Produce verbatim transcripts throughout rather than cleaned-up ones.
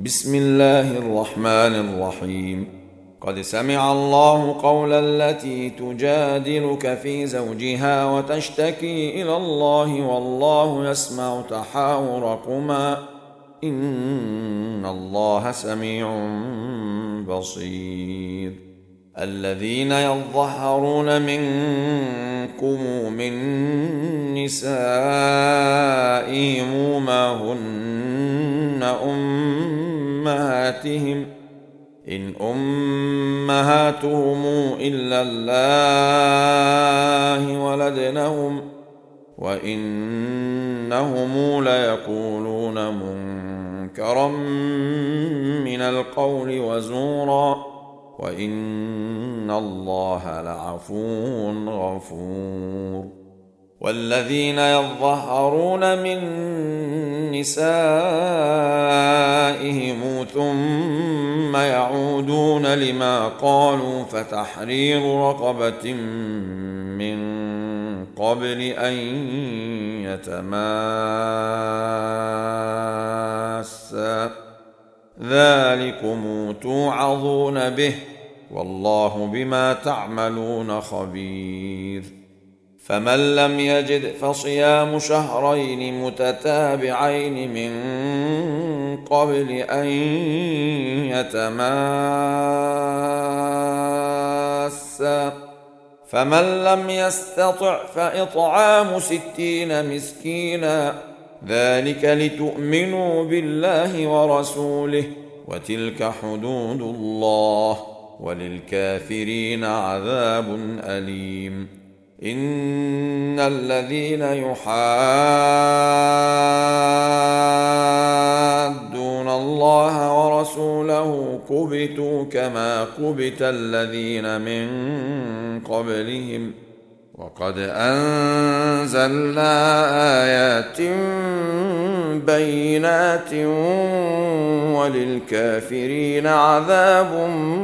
بسم الله الرحمن الرحيم. قد سمع الله قول التي تجادلك في زوجها وتشتكي إلى الله والله يسمع تحاوركما إن الله سميع بصير. الذين يظهرون منكم من نسائهم ما هن أمهاتهم إن أمهاتهم إلا الله ولدنهم وإنهم ليقولون منكرا من القول وزورا وإن الله لعفو غفور. والذين يظهرون من نسائهم ثم يعودون لما قالوا فتحرير رقبة من قبل أن يتماسا ذلكم توعظون به والله بما تعملون خبير. فمن لم يجد فصيام شهرين متتابعين من قبل أن يتماسا فمن لم يستطع فإطعام ستين مسكينا ذلك لتؤمنوا بالله ورسوله وتلك حدود الله وللكافرين عذاب أليم. إن الذين يحادون الله ورسوله كبتوا كما كبت الذين من قبلهم وقد أنزلنا آيات بينات وللكافرين عذاب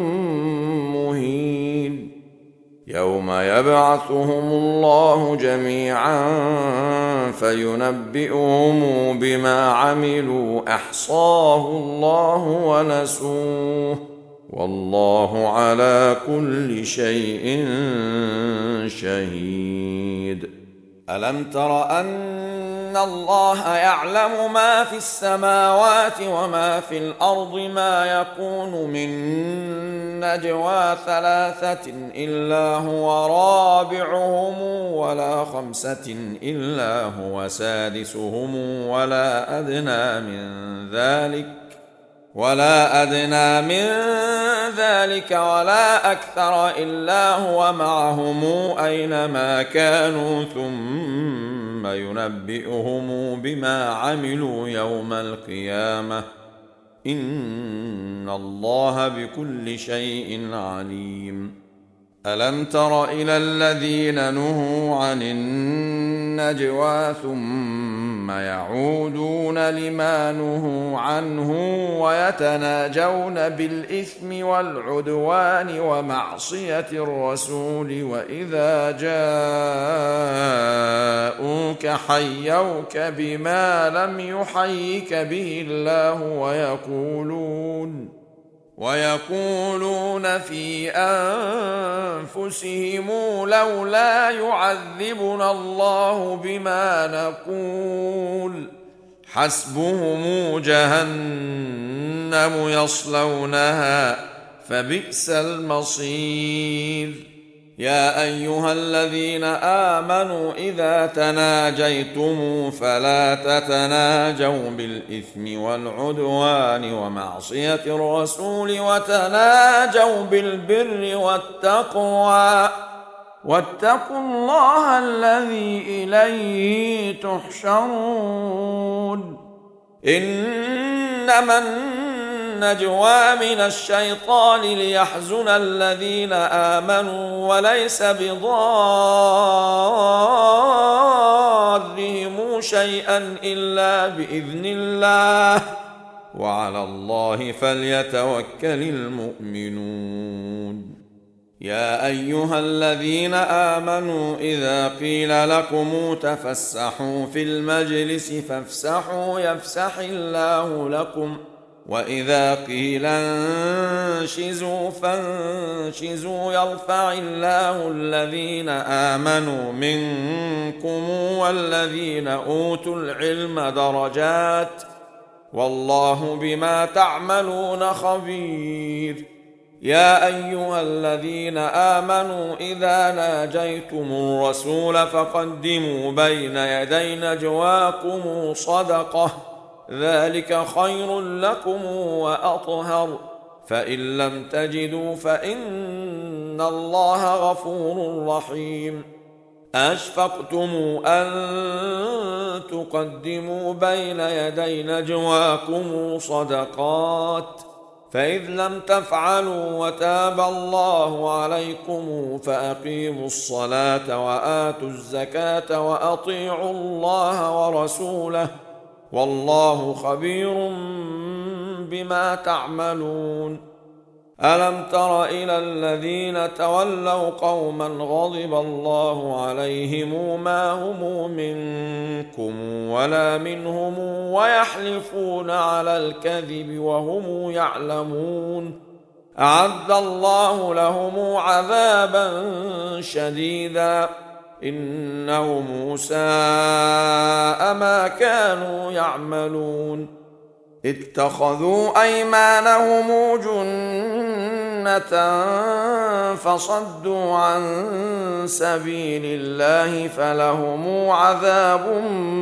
مهين. يوم يبعثهم الله جميعا فينبئهم بما عملوا أحصاه الله ونسوه والله على كل شيء شهيد. ألم تر أن الله يعلم ما في السماوات وما في الأرض ما يكون من نجوى ثلاثة إلا هو رابعهم ولا خمسة إلا هو سادسهم ولا أدنى من ذلك ولا أدنى من ذلك ولا أكثر إلا هو معهم أينما كانوا ثم ينبئهم بما عملوا يوم القيامة إن الله بكل شيء عليم. ألم تر إلى الذين نهوا عن النجوى ثم يعودون لما نهوا عنه ويتناجون بالإثم والعدوان ومعصية الرسول وإذا جاءوك حيوك بما لم يحيك به الله ويقولون ويقولون في أنفسهم لولا يعذبنا الله بما نقول حسبهم جهنم يصلونها فبئس المصير. يا أيها الذين آمنوا إذا تناجيتم فلا تتناجوا بالإثم والعدوان ومعصية الرسول وتناجوا بالبر والتقوى واتقوا الله الذي إليه تحشرون. إنما النجوى من الشيطان ليحزن الذين آمنوا وليس بضارهم شيئا إلا بإذن الله وعلى الله فليتوكل المؤمنون. يا أيها الذين آمنوا إذا قيل لكم تفسحوا في المجلس فافسحوا يفسح الله لكم وإذا قيل انشزوا فانشزوا يرفع الله الذين آمنوا منكم والذين أوتوا العلم درجات والله بما تعملون خبير. يا أيها الذين آمنوا إذا ناجيتم الرسول فقدموا بين يدي نجواكم صدقة ذلك خير لكم وأطهر فإن لم تجدوا فإن الله غفور رحيم. أشفقتم أن تقدموا بين يدي نجواكم صدقات فإذ لم تفعلوا وتاب الله عليكم فأقيموا الصلاة وآتوا الزكاة وأطيعوا الله ورسوله والله خبير بما تعملون. ألم تر إلى الذين تولوا قوما غضب الله عليهم ما هم منكم ولا منهم ويحلفون على الكذب وهم يعلمون أعد الله لهم عذابا شديدا إنهم ساء ما كانوا يعملون. اتخذوا أيمانهم جنة فصدوا عن سبيل الله فلهم عذاب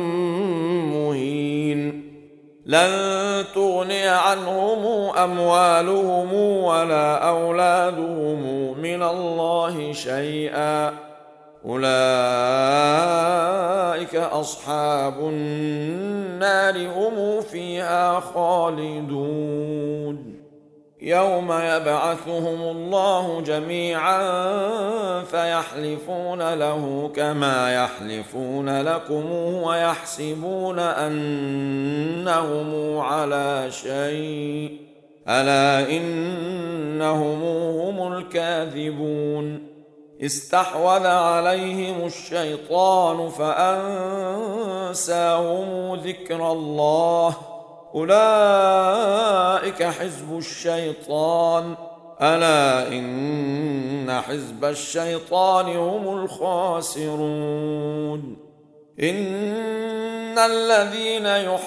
مهين. لن تغني عنهم أموالهم ولا أولادهم من الله شيئا أولئك أصحاب النار هم فيها خالدون. يوم يبعثهم الله جميعا فيحلفون له كما يحلفون لكم ويحسبون أنهم على شيء ألا إنهم هم الكاذبون. استحوذ عليهم الشيطان فأنساهم ذكر الله أولئك حزب الشيطان ألا إن حزب الشيطان هم الخاسرون. إن الذين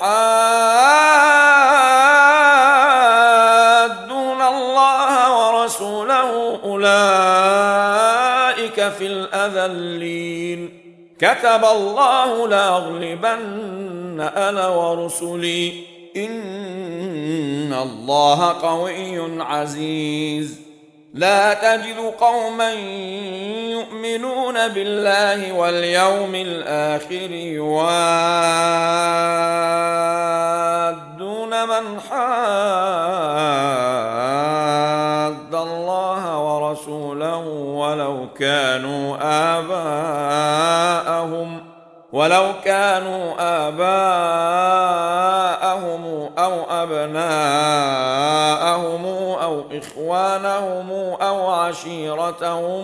يحادون الله ورسوله أولئك في الأذلين. كتب الله لأغلبن أنا ورسلي إن الله قوي عزيز. لا تجد قوما يؤمنون بالله واليوم الآخر يوادون من حاد الله ورسوله ولو كانوا آباءهم ولو كانوا آباءهم أو أبناءهم أو إخوانهم أو عشيرتهم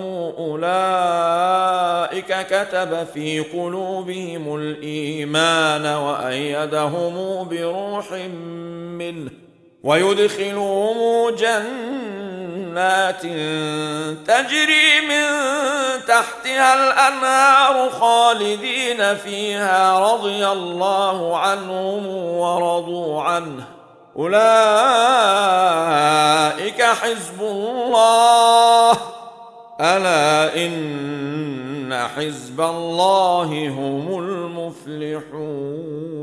أولئك كتب في قلوبهم الإيمان وأيدهم بروح منه ويدخلهم جنات تجري من تحتها الأنهار خالدين فيها رضي الله عنهم ورضوا عنه أولئك حزب الله ألا إن حزب الله هم المفلحون.